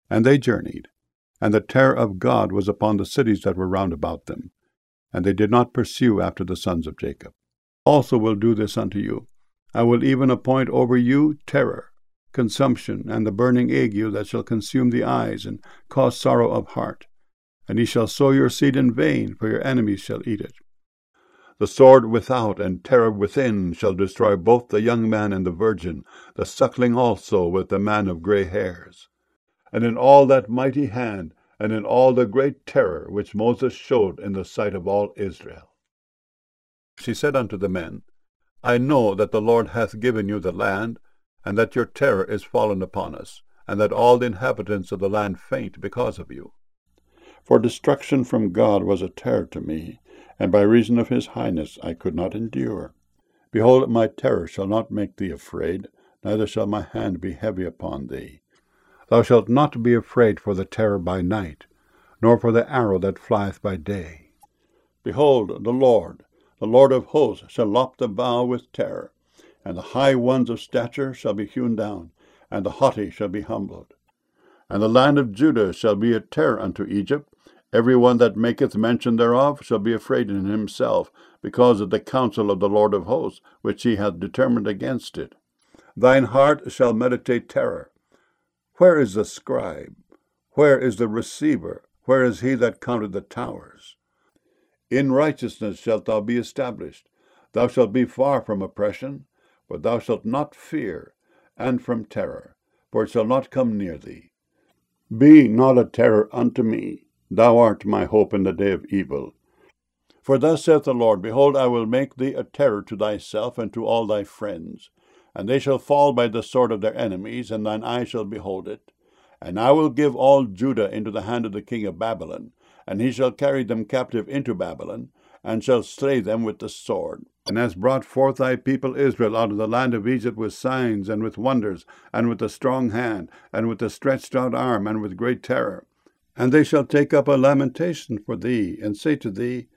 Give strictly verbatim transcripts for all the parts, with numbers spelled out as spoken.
And they journeyed, and the terror of God was upon the cities that were round about them, and they did not pursue after the sons of Jacob. Also will do this unto you. I will even appoint over you terror, consumption, and the burning ague that shall consume the eyes, and cause sorrow of heart. And ye shall sow your seed in vain, for your enemies shall eat it. The sword without and terror within shall destroy both the young man and the virgin, the suckling also with the man of grey hairs. And in all that mighty hand, and in all the great terror which Moses showed in the sight of all Israel. She said unto the men, I know that the Lord hath given you the land, and that your terror is fallen upon us, and that all the inhabitants of the land faint because of you. For destruction from God was a terror to me, and by reason of his highness I could not endure. Behold, my terror shall not make thee afraid, neither shall my hand be heavy upon thee. Thou shalt not be afraid for the terror by night, nor for the arrow that flieth by day. Behold, the Lord, the Lord of hosts, shall lop the bough with terror, and the high ones of stature shall be hewn down, and the haughty shall be humbled. And the land of Judah shall be a terror unto Egypt. Every one that maketh mention thereof shall be afraid in himself, because of the counsel of the Lord of hosts, which he hath determined against it. Thine heart shall meditate terror. Where is the scribe? Where is the receiver? Where is he that counted the towers? In righteousness shalt thou be established. Thou shalt be far from oppression, for thou shalt not fear, and from terror, for it shall not come near thee. Be not a terror unto me. Thou art my hope in the day of evil. For thus saith the Lord, Behold, I will make thee a terror to thyself and to all thy friends. And they shall fall by the sword of their enemies, and thine eye shall behold it. And I will give all Judah into the hand of the king of Babylon, and he shall carry them captive into Babylon, and shall slay them with the sword. And hast brought forth thy people Israel out of the land of Egypt with signs, and with wonders, and with a strong hand, and with a stretched out arm, and with great terror. And they shall take up a lamentation for thee, and say to thee,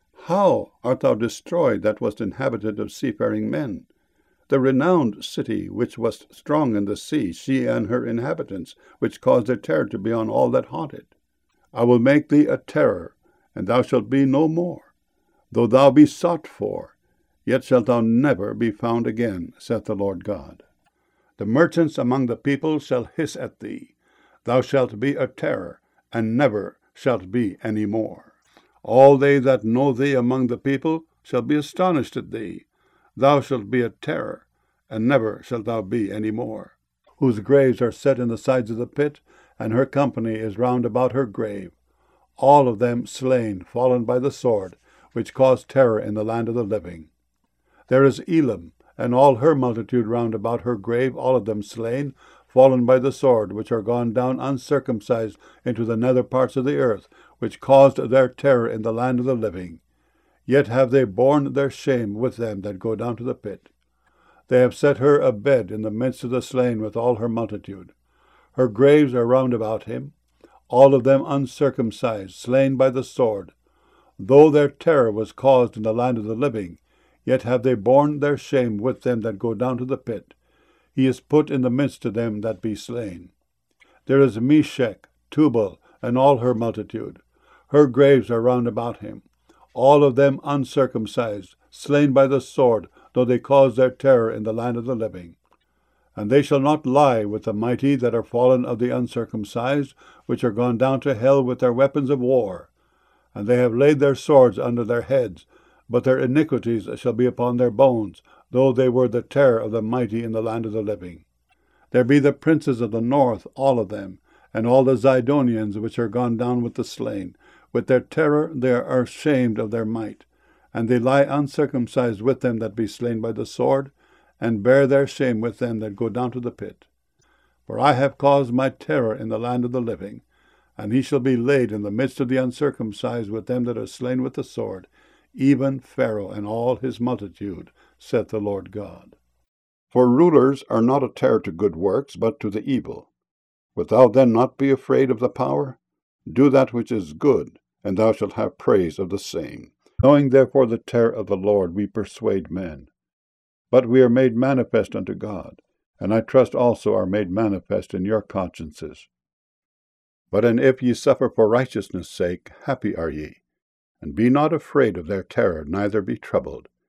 How art thou destroyed that wast inhabited of seafaring men? The renowned city which was strong in the sea, she and her inhabitants, which caused their terror to be on all that haunt it. I will make thee a terror, and thou shalt be no more. Though thou be sought for, yet shalt thou never be found again, saith the Lord God. The merchants among the people shall hiss at thee. Thou shalt be a terror, and never shalt be any more. All they that know thee among the people shall be astonished at thee. Thou shalt be a terror, and never shalt thou be any more. Whose graves are set in the sides of the pit, and her company is round about her grave. All of them slain, fallen by the sword, which caused terror in the land of the living. There is Elam, and all her multitude round about her grave, all of them slain, fallen by the sword, which are gone down uncircumcised into the nether parts of the earth, which caused their terror in the land of the living. Yet have they borne their shame with them that go down to the pit. They have set her a bed in the midst of the slain with all her multitude. Her graves are round about him, all of them uncircumcised, slain by the sword. Though their terror was caused in the land of the living, yet have they borne their shame with them that go down to the pit. He is put in the midst of them that be slain. There is Meshech, Tubal, and all her multitude. Her graves are round about him, all of them uncircumcised, slain by the sword, though they caused their terror in the land of the living. And they shall not lie with the mighty that are fallen of the uncircumcised, which are gone down to hell with their weapons of war. And they have laid their swords under their heads, but their iniquities shall be upon their bones, though they were the terror of the mighty in the land of the living. There be the princes of the north, all of them, and all the Zidonians which are gone down with the slain. With their terror they are ashamed of their might, and they lie uncircumcised with them that be slain by the sword, and bear their shame with them that go down to the pit. For I have caused my terror in the land of the living, and he shall be laid in the midst of the uncircumcised with them that are slain with the sword, even Pharaoh and all his multitude, saith the Lord God. For rulers are not a terror to good works, but to the evil. Wilt thou then not be afraid of the power? Do that which is good, and thou shalt have praise of the same. Knowing therefore the terror of the Lord, we persuade men. But we are made manifest unto God, and I trust also are made manifest in your consciences. But and if ye suffer for righteousness' sake, happy are ye. And be not afraid of their terror, neither be troubled.